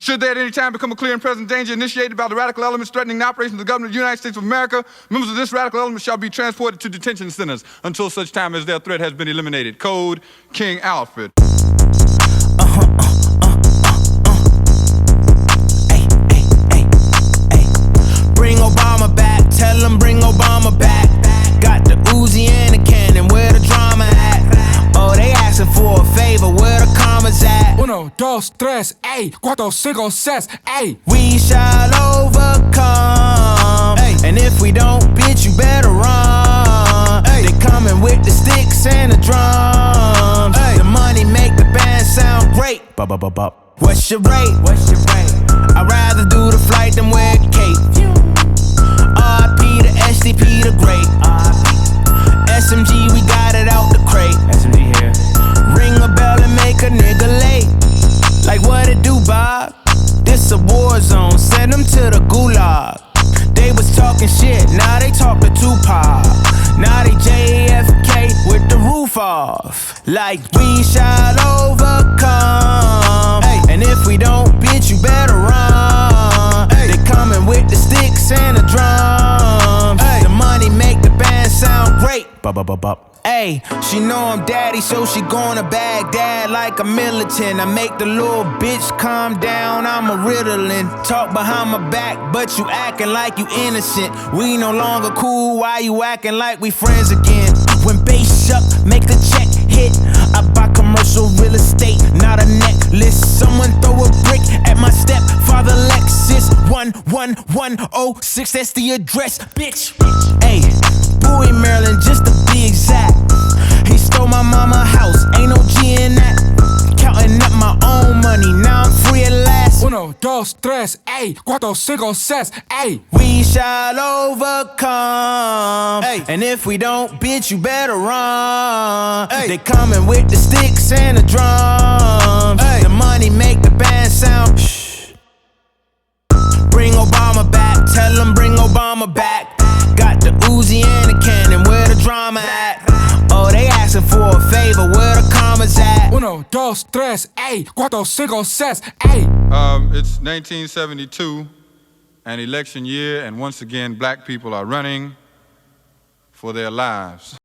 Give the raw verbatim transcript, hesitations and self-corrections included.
Should they at any time become a clear and present danger initiated by the radical elements threatening the operations of the government of the United States of America, members of this radical element shall be transported to detention centers until such time as their threat has been eliminated. Code King Alfred. Uh-huh, uh, uh, uh, uh. Ay, ay, ay, ay. Bring Obama back, tell him bring Obama back. Got the Uzi and the cannon, where the drama at? Oh, they asking for a favor, where the commas at? Uno, dos, tres, ey, cuatro, cinco, seis, ey. We shall overcome, ay. And if we don't, bitch, you better run, ay. They coming with the sticks and the drums, ay. The money make the band sound great. Ba-ba-ba-ba. What's your rate? What's your rate? I'd rather do the flight than wear a cape. R I P to S D P the great. S M G, we got it out the crate. S M G here. Ring a bell and make a nigga late. Like what it do, Bob? This a war zone, send them to the gulag. They was talking shit, now they talk to Tupac. Now they J F K with the roof off. Like we shall overcome, ay. And if we don't, bitch, you better run, ay. They coming with the sticks and the drums, ay. The money make the band sound great. Ba-ba-ba-ba. Ayy, she know I'm daddy, so she gonna Baghdad like a militant. I make the little bitch calm down, I'm a Ritalin. Talk behind my back, but you acting like you innocent. We no longer cool, why you acting like we friends again? When bass up, make the check hit. I buy commercial real estate, not a necklace. Someone throw a brick at my stepfather Lexus. One one one oh six, that's the address, bitch. Ayy, Bowie, Maryland, just to be exact. He stole my mama house, ain't no G in that. Counting up my own money, now I'm free at last. Uno, dos, tres, ey, cuatro, cinco, seis, ey. We shall overcome, ay. And if we don't, bitch, you better run, ay. They coming with the sticks and the drums, ay. The money make the band sound. Shh. Bring Obama back, tell him bring Obama back. Got the Uzi and the cannon, where the drama at? Oh, they asking for a favor, where the commas at? Uno, dos, tres, ey, cuatro, cinco, seis, ey. Um, it's nineteen seventy-two, an election year, and once again, black people are running for their lives.